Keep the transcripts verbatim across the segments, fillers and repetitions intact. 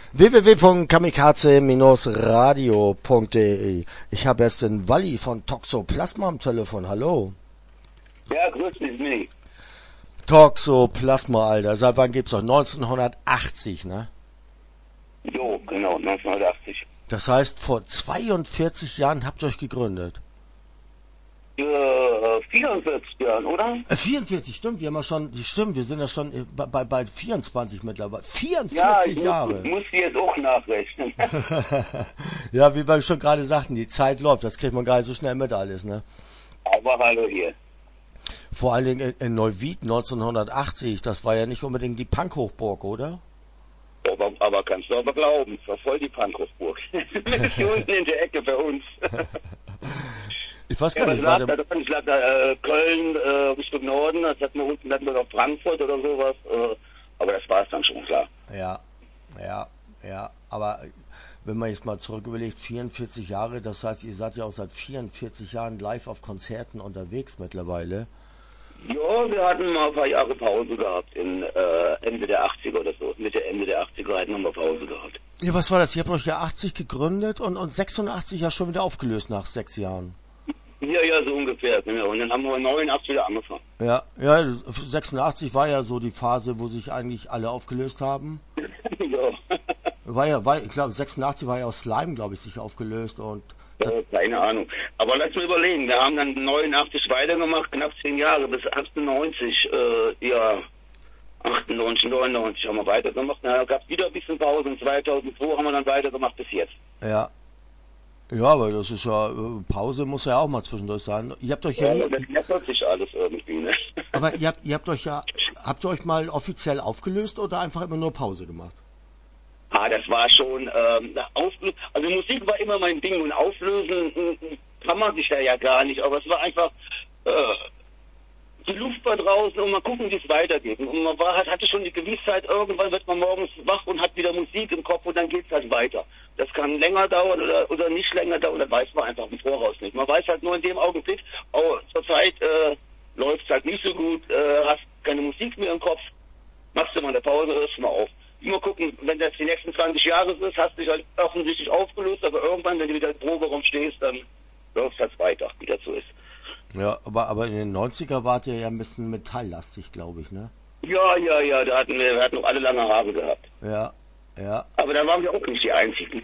w w w punkt kamikaze radio punkt de. Ich habe erst den Walli von Toxoplasma am Telefon. Hallo. Ja, grüß dich, Mini. Toxoplasma, Alter. Seit wann gibt's noch? neunzehnhundertachtzig, ne? Jo, genau, neunzehnhundertachtzig. Das heißt, vor zweiundvierzig Jahren habt ihr euch gegründet. Äh, vierundvierzig Jahren, oder? Äh, vierundvierzig, stimmt. Wir haben ja schon, stimmt, wir sind ja schon äh, bei, bei, bei vierundzwanzig mittlerweile. vierundvierzig ja, ich Jahre. Muss, muss die jetzt auch nachrechnen. Ja, wie wir schon gerade sagten, die Zeit läuft. Das kriegt man gar nicht so schnell mit alles, ne? Aber hallo hier. Vor allen Dingen in, in Neuwied neunzehnhundertachtzig, das war ja nicht unbedingt die Punkhochburg, oder? Aber, aber kannst du aber glauben, es war voll die Punkhochburg. Hier unten in der Ecke bei uns. Ich weiß gar ja, nicht, lag war da, ich lag da äh, Köln äh, Richtung Norden, das hatten wir unten hatten wir noch Frankfurt oder sowas, äh, aber das war es dann schon klar. Ja, ja, ja, aber wenn man jetzt mal zurück überlegt, vierundvierzig Jahre, das heißt, ihr seid ja auch seit vierundvierzig Jahren live auf Konzerten unterwegs mittlerweile. Ja, wir hatten mal ein paar Jahre Pause gehabt, in äh, Ende der achtziger oder so, Mitte, Ende der achtziger hatten wir mal Pause gehabt. Ja, was war das? Ihr habt euch ja achtzig gegründet und, und sechsundachtzig ja schon wieder aufgelöst nach sechs Jahren. Ja, ja, so ungefähr. Ja. Und dann haben wir neunundachtzig wieder angefangen. Ja, ja, sechsundachtzig war ja so die Phase, wo sich eigentlich alle aufgelöst haben. Ja. War ja, war, ich glaube, sechsundachtzig war ja aus Slime, glaube ich, sich aufgelöst und... Ja, keine Ahnung. Aber lass mal überlegen, wir haben dann neunundachtzig weitergemacht, knapp zehn Jahre, bis achtundneunzig, äh, ja, achtundneunzig, neunundneunzig haben wir weitergemacht. Dann gab es wieder ein bisschen Pause und zweitausendzwei haben wir dann weitergemacht bis jetzt. Ja. Ja, aber das ist ja, Pause muss ja auch mal zwischendurch sein. Ihr habt euch ja, ja das ändert sich alles irgendwie, ne? Aber ihr habt, ihr habt euch ja, habt ihr euch mal offiziell aufgelöst oder einfach immer nur Pause gemacht? Ah, das war schon, ähm, Auflösen, also Musik war immer mein Ding und auflösen kann man sich da ja gar nicht, aber es war einfach, äh, die Luft war draußen und mal gucken, wie es weitergeht. Und man war, hatte schon die Gewissheit, irgendwann wird man morgens wach und hat wieder Musik im Kopf und dann geht's halt weiter. Das kann länger dauern oder, oder nicht länger dauern, das weiß man einfach im Voraus nicht. Man weiß halt nur in dem Augenblick, oh, zurzeit äh, läuft's halt nicht so gut, äh, hast keine Musik mehr im Kopf, machst du mal eine Pause, hörst mal auf. Immer gucken, wenn das die nächsten zwanzig Jahre ist, hast du dich halt offensichtlich aufgelöst, aber irgendwann, wenn du wieder im Proberaum stehst, dann läuft's halt weiter, wie das so ist. Ja, aber, aber in den neunziger wart ihr ja ein bisschen metalllastig, glaube ich, ne? Ja, ja, ja, da hatten wir, wir hatten noch alle lange Haare gehabt. Ja, ja. Aber da waren wir auch nicht die Einzigen.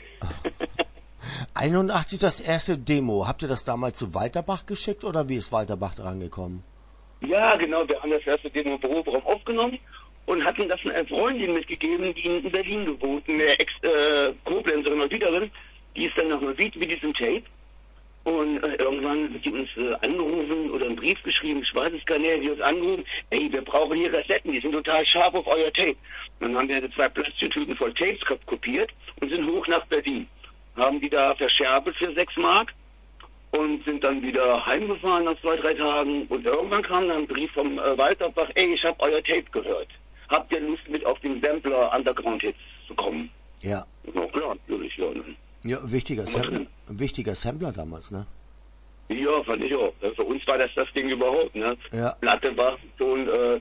einundachtzig das erste Demo, habt ihr das damals zu Walterbach geschickt oder wie ist Walterbach dran gekommen? Ja, genau, wir haben das erste Demo im Proberaum aufgenommen und hatten das einer Freundin mitgegeben, die in Berlin gewohnt, eine Ex-Koblenzerin äh, Neuwiederin, die ist dann nach Neuwied mit diesem Tape. Und äh, irgendwann hat die uns äh, angerufen oder einen Brief geschrieben, ich weiß es gar nicht, die uns angerufen, ey, wir brauchen hier Kassetten, die sind total scharf auf euer Tape. Und dann haben wir zwei Plastiktüten voll Tapes kopiert und sind hoch nach Berlin. Haben die da verscherbelt für sechs Mark und sind dann wieder heimgefahren nach zwei, drei Tagen. Und irgendwann kam dann ein Brief vom äh, Walterbach, ey, ich habe euer Tape gehört. Habt ihr Lust, mit auf den Sampler Underground Hits zu kommen? Ja. Na klar, natürlich, ja. Ja, wichtiger Sampler, wichtiger Sampler damals, ne? Ja, fand ich auch. Für uns war das das Ding überhaupt, ne? Ja. Platte war schon äh,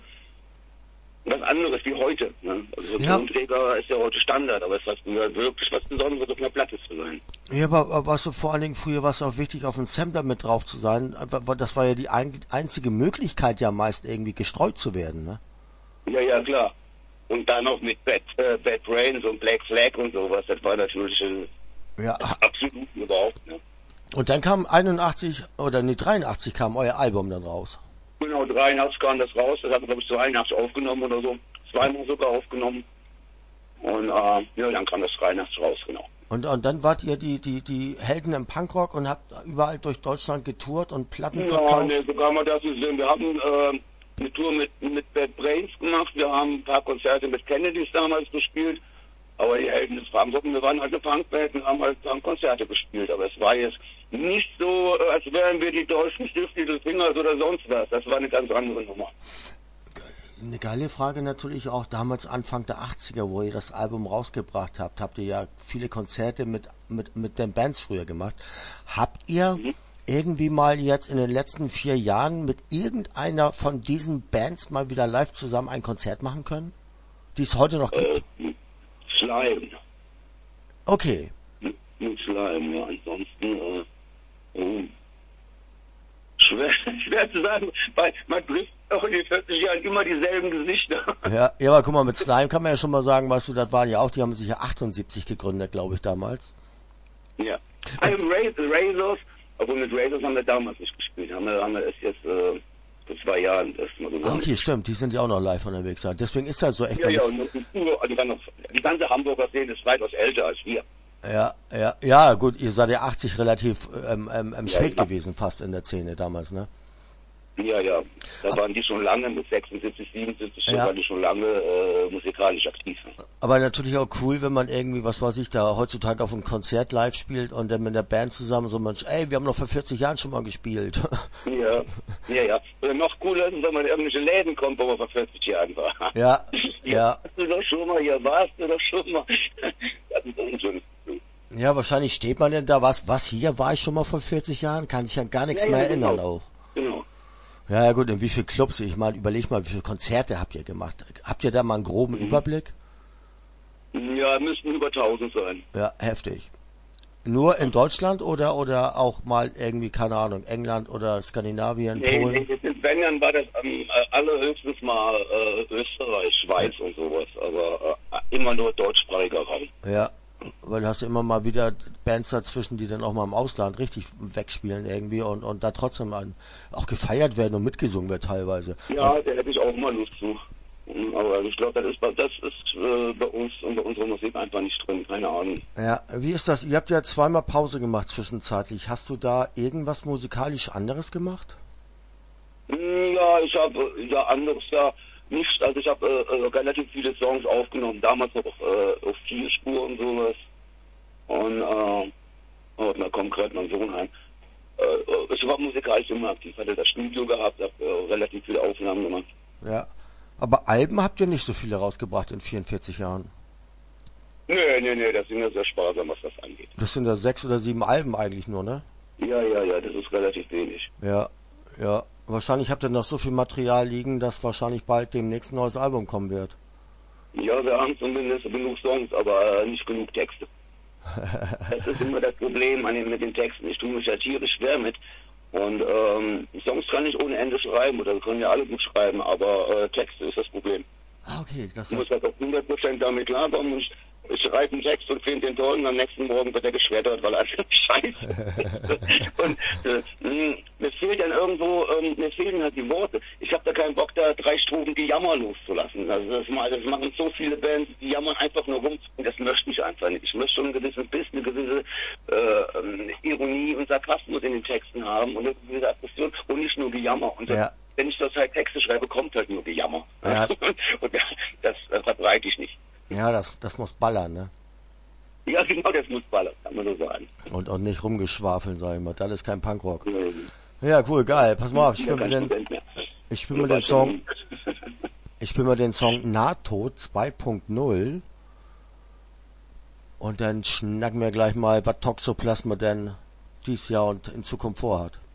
was anderes wie heute, ne? Also ja. Tonträger ist ja heute Standard, aber es war wirklich was Besonderes, auf einer Platte zu sein. Ja, aber was so vor allen Dingen früher war es auch wichtig, auf einem Sampler mit drauf zu sein. Das war ja die ein, einzige Möglichkeit, ja meist irgendwie gestreut zu werden, ne? Ja, ja, klar. Und dann noch mit Bad, äh, Bad Brains und Black Flag und sowas, das war natürlich äh, ja. absolut überhaupt, ne? Und dann kam einundachtzig, oder nee, dreiundachtzig kam euer Album dann raus. Genau, dreiundachtzig kam das raus, das haben wir glaube ich zweiundachtzig aufgenommen oder so, zweimal sogar aufgenommen. Und äh, ja, dann kam das dreiundachtzig raus, genau. Und, und dann wart ihr die, die, die Helden im Punkrock und habt überall durch Deutschland getourt und Platten ja, verkauft? Ja, ne, so kann man das nicht sehen. Wir haben äh, eine Tour mit, mit Bad Brains gemacht, wir haben ein paar Konzerte mit Kennedys damals gespielt, aber die Helden des Punkrock, wir waren halt eine Punkband und haben halt dann Konzerte gespielt, aber es war jetzt nicht so, als wären wir die deutschen Stifte des Fingers oder sonst was, das war eine ganz andere Nummer. Eine geile Frage natürlich auch, damals Anfang der achtziger, wo ihr das Album rausgebracht habt, habt ihr ja viele Konzerte mit, mit, mit den Bands früher gemacht. Habt ihr mhm. irgendwie mal jetzt in den letzten vier Jahren mit irgendeiner von diesen Bands mal wieder live zusammen ein Konzert machen können? Die es heute noch gibt? Äh, Slime. Okay. Mit, mit Slime, ja. Ansonsten, äh, oh, schwer, schwer zu sagen, weil man trifft auch in den vierzig Jahren immer dieselben Gesichter. Ja, ja, aber guck mal, mit Slime kann man ja schon mal sagen, weißt du, das waren ja auch, die haben sich ja achtundsiebzig gegründet, glaube ich, damals. Ja. Also Razors, obwohl mit Razors haben wir damals nicht gespielt, haben wir, haben wir erst jetzt, äh, vor zwei Jahren erst mal Ah, gewonnen. okay, stimmt, die sind ja auch noch live unterwegs. Ja. Deswegen ist das so echt Ja, noch ja, nicht- und die, die, ganze- die ganze Hamburger Szene ist weitaus älter als wir. Ja, ja, ja, gut, ihr seid ja achtzig relativ ähm, ähm, ähm, Ja, spät ja. gewesen, fast in der Szene damals, ne? Ja, ja, da waren die schon lange, mit sechsundsiebzig, siebenundsiebzig, Ja. waren die schon lange äh, musikalisch aktiv. Aber natürlich auch cool, wenn man irgendwie, was weiß ich, da heutzutage auf einem Konzert live spielt und dann mit der Band zusammen so, Mensch, ey, wir haben noch vor vierzig Jahren schon mal gespielt. Ja, ja, ja. Oder noch cooler ist, wenn man in irgendwelche Läden kommt, wo man vor vierzig Jahren war. Ja, Hier ja. warst du doch schon mal, hier warst du doch schon mal. Das ist ein schönes Gefühl. Ja, wahrscheinlich steht man denn da, was, was, hier war ich schon mal vor vierzig Jahren? Kann sich an gar nichts Ja, ja, mehr genau. erinnern auch. Genau. Ja, ja gut, in wie viele Clubs, ich meine, überleg mal, wie viele Konzerte habt ihr gemacht? Habt ihr da mal einen groben Mhm. Überblick? Ja, müssten über tausend sein. Ja, heftig. Nur in Deutschland oder oder auch mal irgendwie, keine Ahnung, England oder Skandinavien, Nee, Polen? nee, in Wenn, war das ähm, äh, allerhöchstens mal äh, Österreich, Schweiz und sowas, aber äh, immer nur deutschsprachiger Raum. Ja, weil du hast ja immer mal wieder Bands dazwischen, die dann auch mal im Ausland richtig wegspielen irgendwie und und da trotzdem ein, auch gefeiert werden und mitgesungen wird teilweise. Ja, da hätte ich auch mal Lust zu. Mhm, aber ich glaube, das ist, bei- das ist äh, bei uns und bei unserer Musik einfach nicht drin, keine Ahnung. Ja, wie ist das? Ihr habt ja zweimal Pause gemacht zwischenzeitlich. Hast du da irgendwas musikalisch anderes gemacht? Mm, Ja, ich habe ja anderes ja nicht. Also ich habe äh, äh, relativ viele Songs aufgenommen, damals noch äh, auf vier Spuren und sowas. Und äh, oh, da kommt gerade mein Sohn heim. Äh, äh, ich war musikalisch immer aktiv, hatte das Studio gehabt, habe äh, relativ viele Aufnahmen gemacht. Ja. Aber Alben habt ihr nicht so viele rausgebracht in vierundvierzig Jahren. Nee, nee, nee, das sind ja sehr sparsam, was das angeht. Das sind ja sechs oder sieben Alben eigentlich nur, ne? Ja, ja, ja, das ist relativ wenig. Ja, ja. Wahrscheinlich habt ihr noch so viel Material liegen, dass wahrscheinlich bald demnächst ein neues Album kommen wird. Ja, wir haben zumindest genug Songs, aber äh, nicht genug Texte. Das ist immer das Problem an den, mit den Texten. Ich tue mich ja tierisch schwer mit. Und ähm, Songs kann ich ohne Ende schreiben, oder wir können ja alle gut schreiben, aber äh, Texte ist das Problem. Ah, okay, das Ich muss ist, halt auf hundert Prozent damit klarkommen. Und ich, ich schreibe einen Text und finde den toll und am nächsten Morgen wird er geschreddert, weil er einfach scheiße ist. Und äh, mh, mir fehlt dann irgendwo, ähm, mir fehlen halt die Worte. Ich habe da keinen Bock, da drei Strophen Gejammer loszulassen. Also das, mal, das machen so viele Bands, die jammern einfach nur rum. Und das möchte ich einfach nicht. Ich möchte schon ein gewisses Biss, eine gewisse äh, ähm, Ironie und Sarkasmus in den Texten haben und eine gewisse Aggression und nicht nur Gejammer. Und das, Ja. wenn ich das halt Texte schreibe, kommt halt nur Gejammer. Ja. Und das, das äh, verbreite ich nicht. ja, das, das muss ballern, ne? Ja, genau, das muss ballern, kann man so sagen. Und, und nicht rumgeschwafeln, sag ich mal. Das ist kein Punkrock. Ähm, Ja, cool, geil. Pass mal auf, ich ja, spiel mir kein den, Student mehr. ich spiel mir den Song, ich spiel mir den Song Nahtod zwei Punkt null. Und dann schnacken wir gleich mal, was Toxoplasma denn dies Jahr und in Zukunft vorhat.